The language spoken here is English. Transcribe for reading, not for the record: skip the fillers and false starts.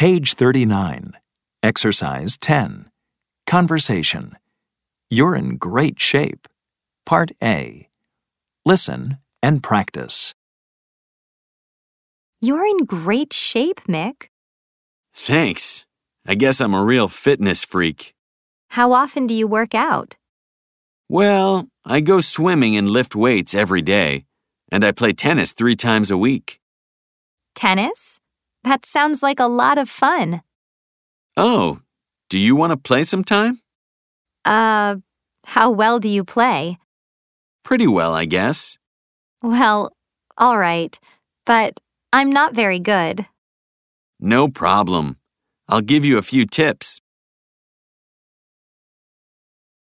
Page 39. Exercise 10. Conversation. You're in great shape. Part A. Listen and practice. You're in great shape, Mick. Thanks. I guess I'm a real fitness freak. How often do you work out? Well, I go swimming and lift weights every day, and I play tennis 3 times a week. Tennis? That sounds like a lot of fun. Oh, do you want to play sometime? How well do you play? Pretty well, I guess. Well, all right, but I'm not very good. No problem. I'll give you a few tips.